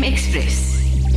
10 a.m. Express.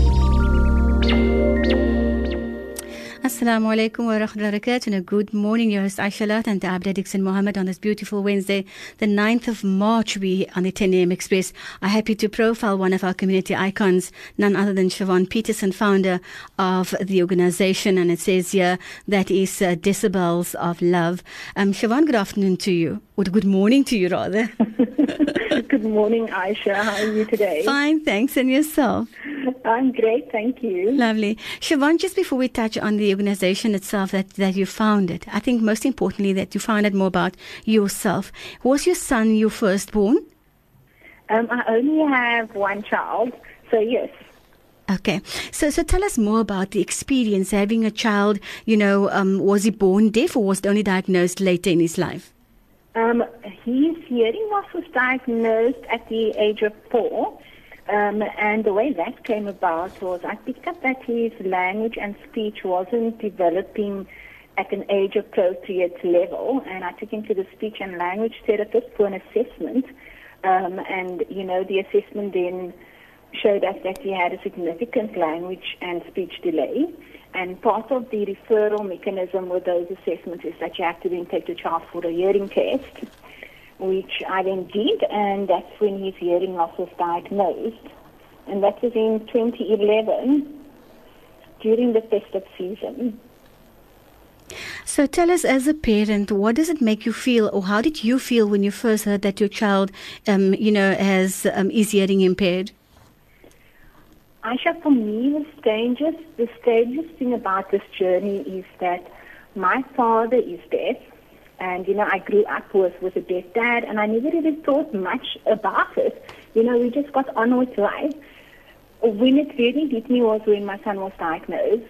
Assalamu alaikum wa rahmatullahi wa barakatuh, and a good morning. Your host Aisha Lat and Abda Dixon Mohammed on this beautiful Wednesday, the 9th of March. We on the 10 a.m. Express are happy to profile one of our community icons, none other than Siobhan Peterson, founder of the organization, and it says here that is Decibels of Love. Siobhan, good afternoon to you, or good morning to you rather. Good morning, Aisha. How are you today? Fine, thanks. And yourself? I'm great, thank you. Lovely. Siobhan, just before we touch on the organization itself that you founded, I think most importantly that you found out more about yourself. Was your son your firstborn? I only have one child, so yes. Okay. So tell us more about the experience having a child. Was he born deaf or was it only diagnosed later in his life? His hearing loss was diagnosed at the age of 4. And the way that came about was I picked up that his language and speech wasn't developing at an age-appropriate level, and I took him to the speech and language therapist for an assessment. The assessment then showed us that he had a significant language and speech delay. And part of the referral mechanism with those assessments is that you have to then take the child for a hearing test, which I then did, and that's when his hearing loss was diagnosed. And that was in 2011, during the festive season. So tell us, as a parent, what does it make you feel, or how did you feel when you first heard that your child, is hearing impaired? Aisha, for me, the strangest thing about this journey is that my father is deaf. And, I grew up with a deaf dad, and I never really thought much about it. We just got on with life. When it really hit me was when my son was diagnosed.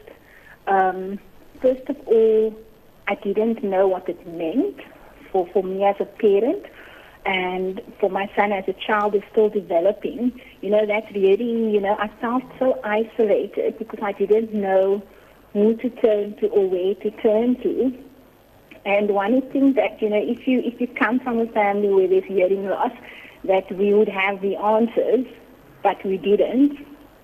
First of all, I didn't know what it meant for me as a parent, and for my son as a child is still developing. That really, I felt so isolated because I didn't know who to turn to or where to turn to. And one would think that, if you come from a family where there's hearing loss, that we would have the answers, but we didn't.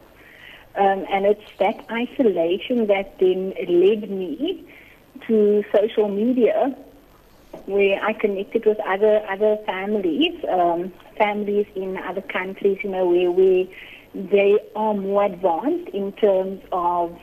And it's that isolation that then led me to social media, where I connected with other families, families in other countries, where they are more advanced in terms of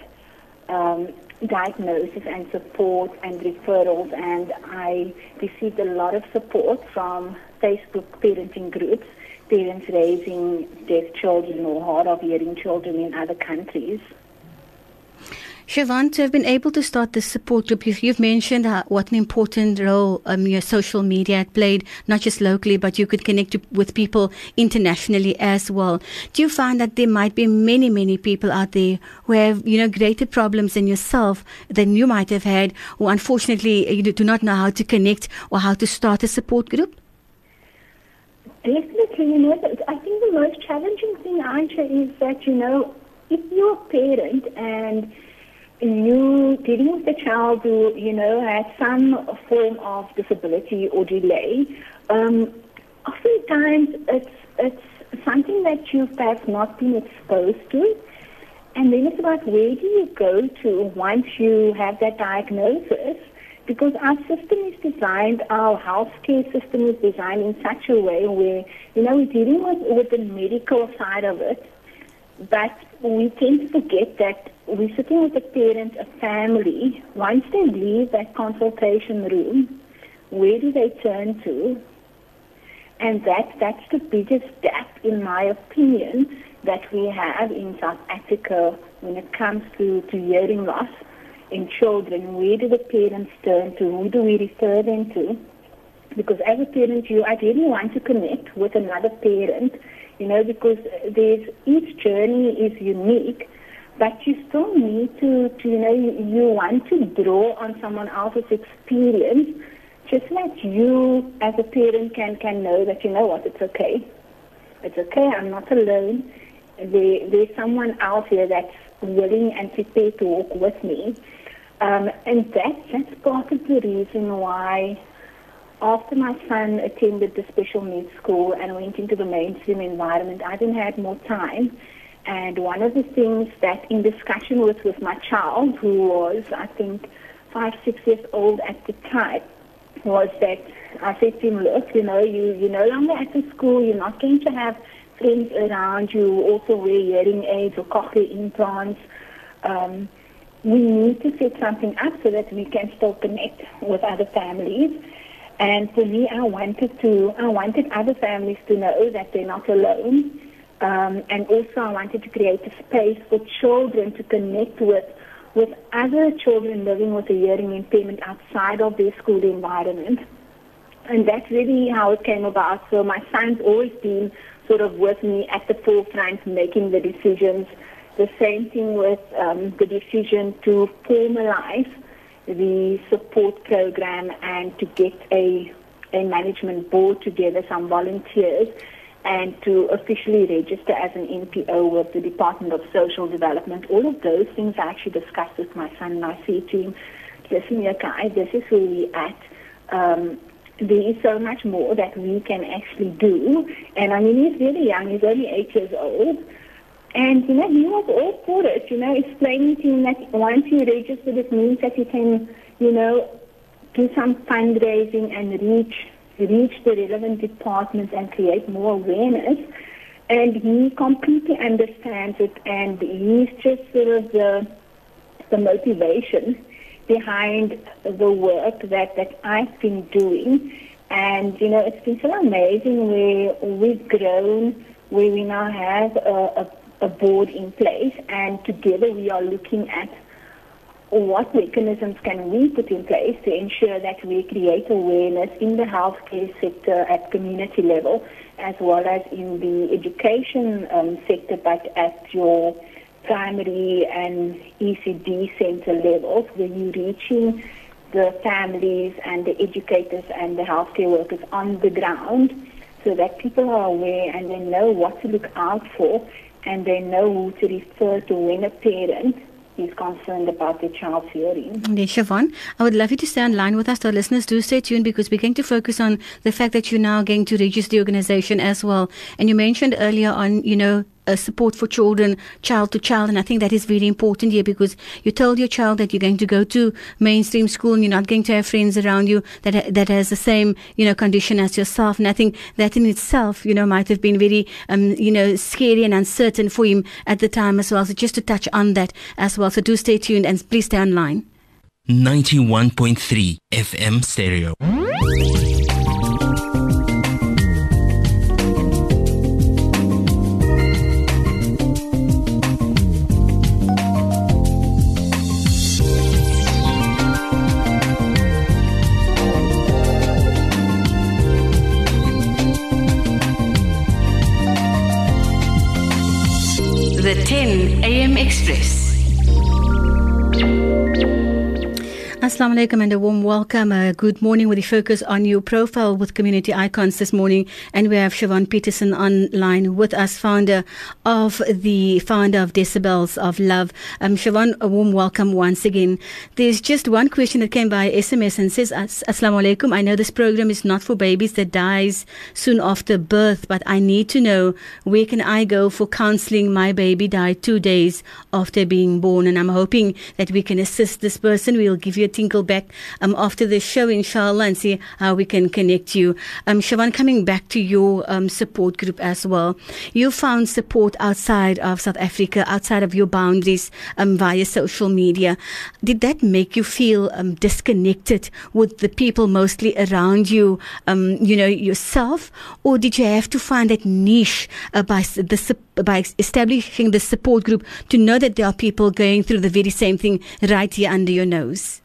diagnosis and support and referrals, and I received a lot of support from Facebook parenting groups, parents raising deaf children or hard of hearing children in other countries. Siobhan, to have been able to start this support group, you've mentioned what an important role your social media had played, not just locally, but you could connect with people internationally as well. Do you find that there might be many, many people out there who have, greater problems than yourself, than you might have had, or unfortunately you do not know how to connect or how to start a support group? Definitely, I think the most challenging thing, Aisha, is that, if you're a parent and you dealing with a child who, has some form of disability or delay, oftentimes it's something that you've perhaps not been exposed to. And then it's about where do you go to once you have that diagnosis? Because our system is designed, our healthcare system is designed in such a way where, we're dealing with the medical side of it, but we tend to forget that we're sitting with a parent, a family. Once they leave that consultation room, where do they turn to? And that's the biggest gap, in my opinion, that we have in South Africa when it comes to hearing loss in children. Where do the parents turn to? Who do we refer them to? Because as a parent, you ideally want to connect with another parent, because each journey is unique, but you still need to you want to draw on someone else's experience, just like you as a parent can know that, it's okay. It's okay, I'm not alone. There's someone else here that's willing and prepared to walk with me. And that's part of the reason why after my son attended the special needs school and went into the mainstream environment, I then had more time. And one of the things that in discussion with my child, who was, I think, 5, 6 years old at the time, was that I said to him, look, you're no longer at the school, you're not going to have friends around you, also wear hearing aids or cochlear implants. We need to set something up so that we can still connect with other families. And for me, I wanted other families to know that they're not alone. And also I wanted to create a space for children to connect with other children living with a hearing impairment outside of their school environment. And that's really how it came about. So my son's always been sort of with me at the forefront making the decisions. The same thing with the decision to formalize the support program and to get a management board together, some volunteers, and to officially register as an NPO with the Department of Social Development. All of those things I actually discussed with my son, and I said to him, listen here, Kai, this is where we're at. There is so much more that we can actually do. And I mean, he's really young, he's only 8 years old. And, he was all for it, explaining to him that once you register, it means that you can, do some fundraising and reach the relevant departments and create more awareness. And he completely understands it, and he's just sort of the motivation behind the work that I've been doing. And, it's been so amazing where we've grown, where we now have a board in place, and together we are looking at what mechanisms can we put in place to ensure that we create awareness in the healthcare sector at community level, as well as in the education sector, but at your primary and ECD center levels, where you're reaching the families and the educators and the healthcare workers on the ground, so that people are aware and they know what to look out for, and they know who to refer to when a parent is concerned about their child's hearing. Yes, Siobhan, I would love you to stay on line with us. Our listeners, do stay tuned, because we're going to focus on the fact that you're now going to register the organization as well. And you mentioned earlier on, support for children, child to child, and I think that is very important here, because you told your child that you're going to go to mainstream school and you're not going to have friends around you that has the same condition as yourself. And I think that in itself might have been very scary and uncertain for him at the time as well. So just to touch on that as well, so do stay tuned and please stay online. 91.3 FM stereo. The 10 a.m. Express. Assalamu alaikum and a warm welcome. Good morning, with the focus on your profile with Community Icons this morning. And we have Siobhan Peterson online with us, founder of Decibels of Love. Siobhan, a warm welcome once again. There's just one question that came by SMS and says, Assalamu alaikum. I know this program is not for babies that dies soon after birth, but I need to know, where can I go for counseling? My baby died 2 days after being born, and I'm hoping that we can assist this person. We'll give you a tinkle back after the show, inshallah, and see how we can connect you. Siobhan, coming back to your support group as well, you found support outside of South Africa, outside of your boundaries, via social media. Did that make you feel disconnected with the people mostly around you, yourself, or did you have to find that niche by establishing the support group to know that there are people going through the very same thing right here under your nose?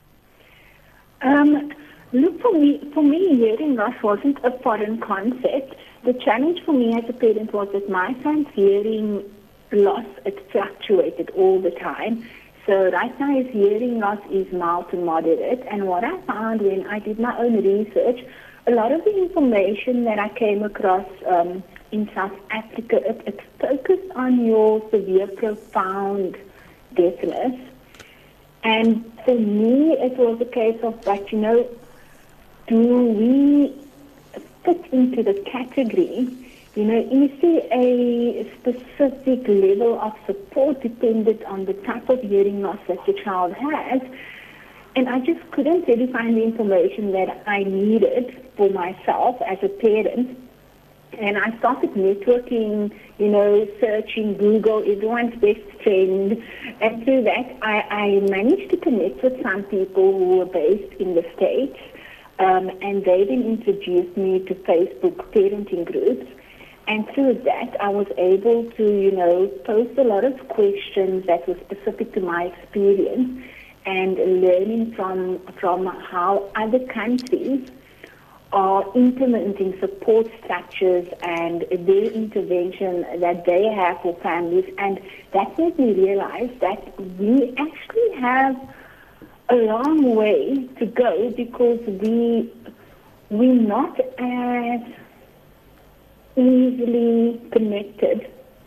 Look, for me, hearing loss wasn't a foreign concept. The challenge for me as a parent was that my son's hearing loss, it fluctuated all the time. So right now his hearing loss is mild to moderate. And what I found when I did my own research, a lot of the information that I came across in South Africa, it focused on your severe, profound deafness. And for me, it was a case of, but do we fit into the category is there a specific level of support dependent on the type of hearing loss that the child has? And I just couldn't really find the information that I needed for myself as a parent. And I started networking, searching Google, everyone's best friend. And through that, I managed to connect with some people who were based in the States. And they then introduced me to Facebook parenting groups. And through that, I was able to, post a lot of questions that were specific to my experience and learning from how other countries are implementing support structures and their intervention that they have for families. And that made me realize that we actually have a long way to go because we're not as easily connected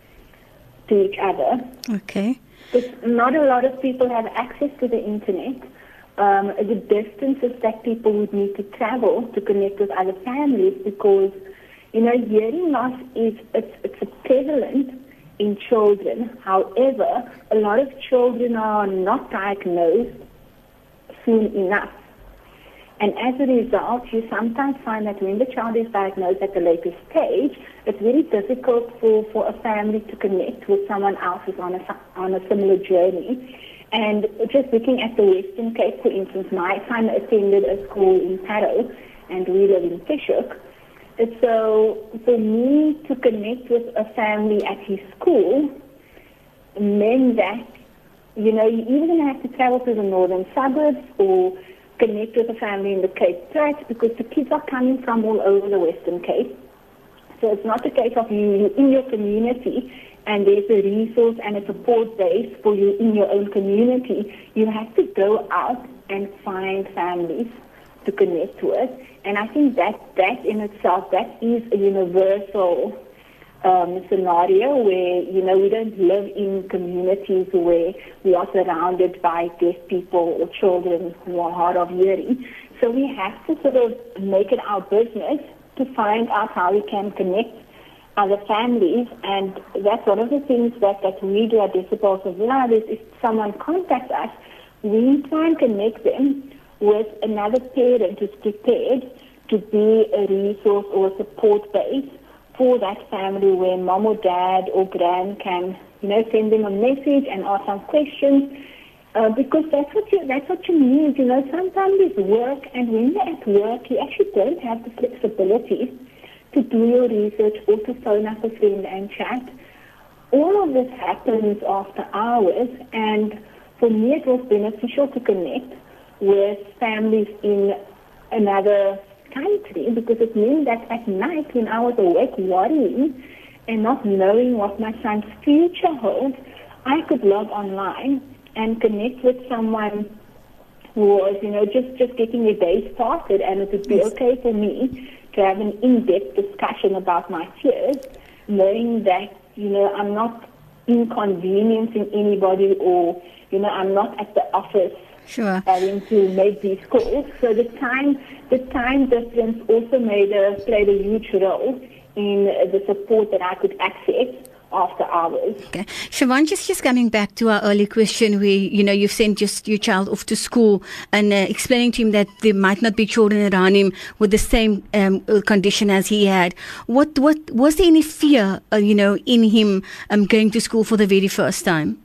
to each other. Okay. Because not a lot of people have access to the internet. The distances that people would need to travel to connect with other families, because hearing loss it's prevalent in children. However, a lot of children are not diagnosed soon enough. And as a result, you sometimes find that when the child is diagnosed at a later stage, it's very difficult for a family to connect with someone else who's on a similar journey. And just looking at the Western Cape, for instance, my son attended a school in Parow, and we live in Fishhoek. So for me to connect with a family at his school meant that, you either going to have to travel to the northern suburbs or connect with a family in the Cape Flats, because the kids are coming from all over the Western Cape. So it's not a case of you in your community and there's a resource and a support base for you in your own community. You have to go out and find families to connect with. And I think that in itself, that is a universal scenario where, we don't live in communities where we are surrounded by deaf people or children who are hard of hearing. So we have to sort of make it our business to find out how we can connect other families. And that's one of the things that we do at Decibels of Love is if someone contacts us, we try and connect them with another parent who's prepared to be a resource or a support base for that family, where mom or dad or gran can, send them a message and ask some questions, because that's what you need. Some families work, and when you're at work, you actually don't have the flexibility to do your research or to phone up a friend and chat. All of this happens after hours, and for me it was beneficial to connect with families in another country, because it meant that at night when I was awake worrying and not knowing what my son's future holds, I could log online and connect with someone who was, just getting their day started, and it would be okay for me to have an in-depth discussion about my fears, knowing that, I'm not inconveniencing anybody, or, I'm not at the office Sure. having to make these calls. So the time difference also played a huge role in the support that I could access after hours. Okay. Siobhan, just coming back to our early question where, you've sent just your child off to school and explaining to him that there might not be children around him with the same condition as he had. What was there any fear, in him going to school for the very first time?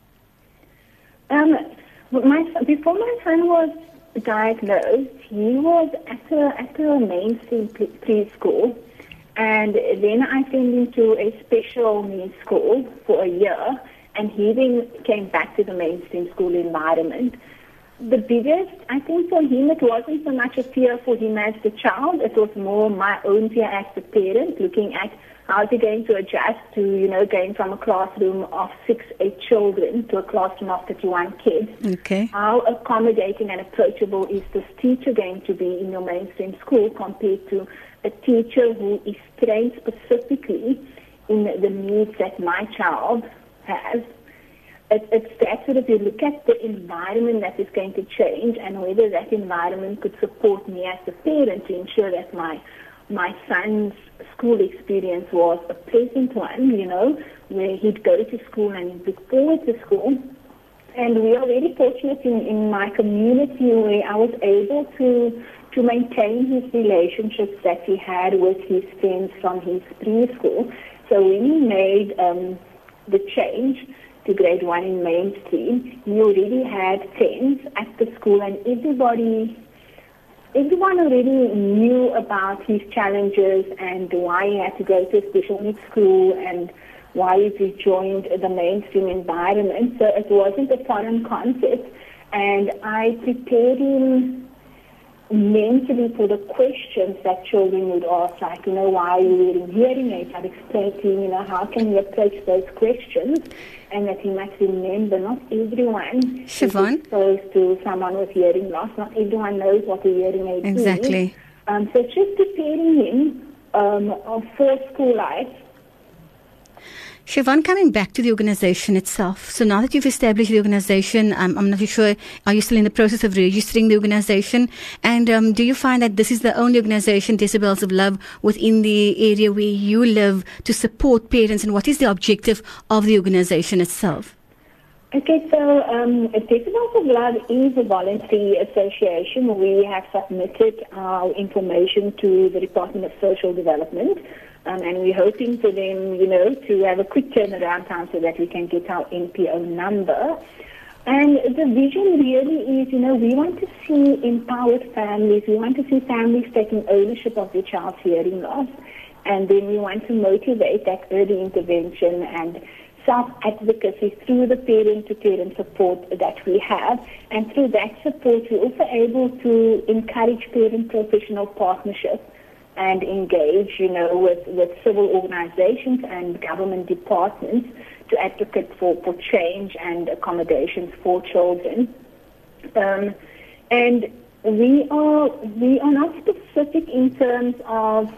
Before my son was diagnosed, he was at a mainstream preschool, and then I sent him to a special needs school for a year, and he then came back to the mainstream school environment. The biggest, I think for him, it wasn't so much a fear for him as the child, it was more my own fear as the parent, looking at how is he going to adjust to, going from a classroom of 6-8 children to a classroom of 31 kids. Okay. How accommodating and approachable is this teacher going to be in your mainstream school compared to a teacher who is trained specifically in the needs that my child has? It's that sort of, you look at the environment that is going to change and whether that environment could support me as a parent to ensure that my my son's school experience was a pleasant one, where he'd go to school and he'd look forward to school. And we are very fortunate in my community where I was able to maintain his relationships that he had with his friends from his preschool. So when he made the change to grade 1 in mainstream, he already had friends at the school, and everyone already knew about his challenges and why he had to go to a special needs school and why he joined the mainstream environment. So it wasn't a foreign concept, and I prepared him mentally for the questions that children would ask, like, why are you wearing hearing aids? I'd explain to him, how can you approach those questions, and that he must remember not everyone Siobhan? is exposed to someone with hearing loss. Not everyone knows what a hearing aid is. Exactly. So just preparing him for school life. Siobhan, coming back to the organization itself. So now that you've established the organization, I'm not too sure, are you still in the process of registering the organization? And do you find that this is the only organization, Decibels of Love, within the area where you live to support parents? And what is the objective of the organization itself? Okay, so Decibels of Love is a voluntary association. We have submitted our information to the Department of Social Development. And we're hoping for them, to have a quick turnaround time so that we can get our NPO number. And the vision really is, we want to see empowered families. We want to see families taking ownership of their child's hearing loss. And then we want to motivate that early intervention and self-advocacy through the parent-to-parent support that we have. And through that support, we're also able to encourage parent-professional partnerships and engage, with civil organizations and government departments to advocate for change and accommodations for children. And we are not specific in terms of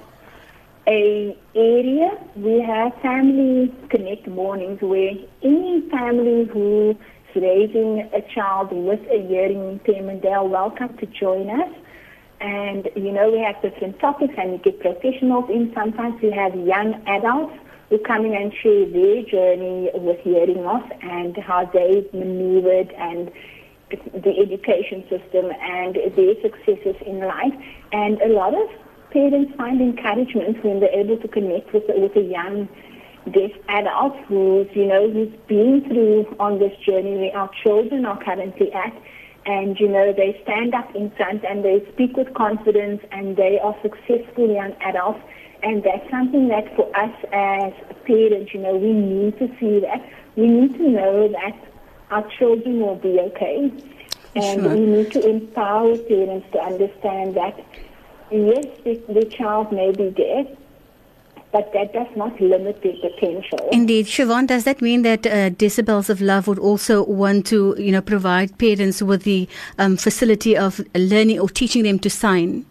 a area. We have family connect mornings where any family who is raising a child with a hearing impairment, they are welcome to join us. And, we have different topics and we get professionals in. Sometimes we have young adults who come in and share their journey with hearing loss and how they maneuvered and the education system and their successes in life. And a lot of parents find encouragement when they're able to connect with a young deaf adult who's been through on this journey where our children are currently at. And, they stand up in front and they speak with confidence and they are successful young adults. And that's something that for us as parents, we need to see that. We need to know that our children will be okay. And Sure. we need to empower parents to understand that, yes, the child may be deaf, but that does not limit their potential. Indeed. Siobhan, does that mean that Decibels of Love would also want to, provide parents with the facility of learning or teaching them to sign?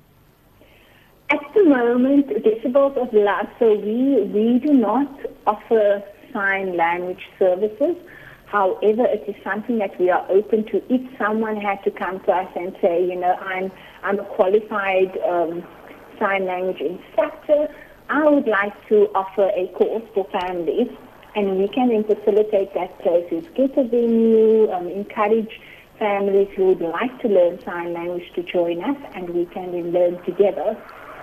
At the moment, Decibels of Love, so we do not offer sign language services. However, it is something that we are open to. If someone had to come to us and say, I'm a qualified sign language instructor, I would like to offer a course for families, and we can then facilitate that process, get a venue, encourage families who would like to learn sign language to join us, and we can then learn together.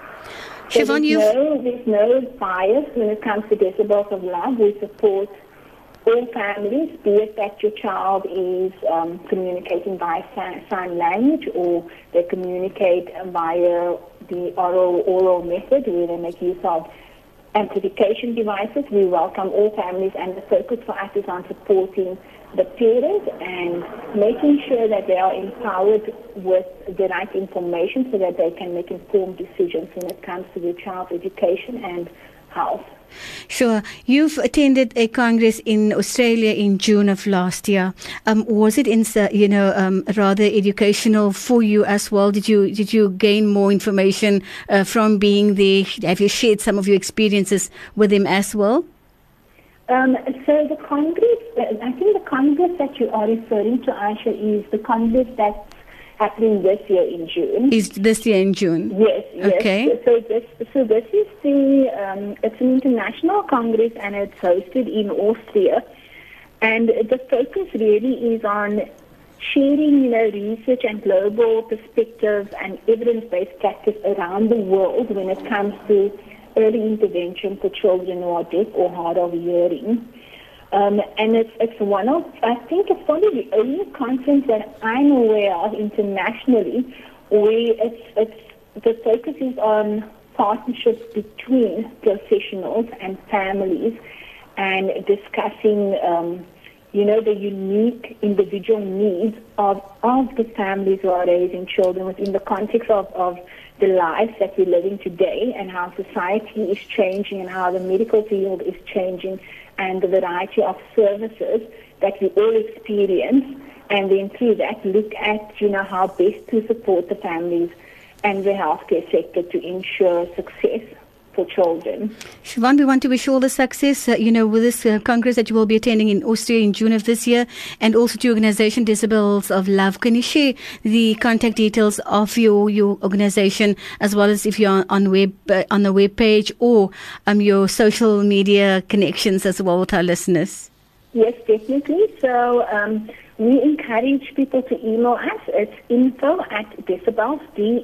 So Siobhan, there's no bias when it comes to Decibels of Love. We support all families, be it that your child is communicating by sign language or they communicate via the oral method where they make use of amplification devices. We welcome all families, and the focus for us is on supporting the parents and making sure that they are empowered with the right information so that they can make informed decisions when it comes to their child's education and health. Sure. You've attended a congress in Australia in June of last year. Was it rather educational for you as well? Did you gain more information from being there? Have you shared some of your experiences with them as well? So the congress, I think the congress that you are referring to, Aisha, is the congress that's happening this year in June. Is this year in June? Yes. Okay. So this is it's an international congress, and it's hosted in Austria. And the focus really is on sharing, research and global perspectives and evidence-based practice around the world when it comes to early intervention for children who are deaf or hard of hearing. And it's one of, I think it's probably the only conference that I'm aware of internationally where the focus is on partnerships between professionals and families and discussing, the unique individual needs of the families who are raising children within the context of the lives that we're living today, and how society is changing and how the medical field is changing, and the variety of services that we all experience, and then through that look at, how best to support the families and the healthcare sector to ensure success for children. Siobhan, we want to wish you all the success, with this Congress that you will be attending in Austria in June of this year, and also to your organization, Decibels of Love. Can you share the contact details of your organization, as well as if you're on the web page, or your social media connections as well with our listeners? Yes, definitely. So we encourage people to email us. It's info@decibels,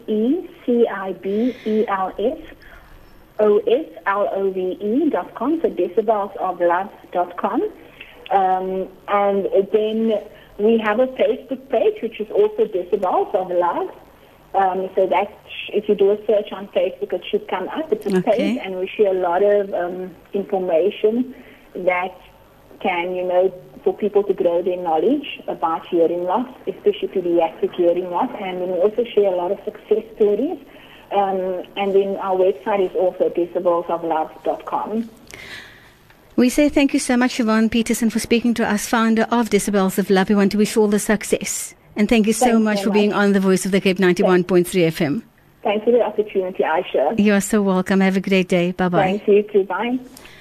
DECIBELS.OSLOVE.com, so decibelsoflove.com. And then we have a Facebook page, which is also Decibels of Love. So that, if you do a search on Facebook, it should come up. It's a page, and we share a lot of information that can, for people to grow their knowledge about hearing loss, especially pediatric hearing loss. And then we also share a lot of success stories. And then our website is also decibelsoflove.com. We say thank you so much, Siobhan Petersen, for speaking to us, founder of Decibels of Love. We want to wish you all the success. And thank you so much for being on the Voice of the Cape 91.3 FM. Thanks for the opportunity, Aisha. You are so welcome. Have a great day. Bye-bye. Thank you too. Bye.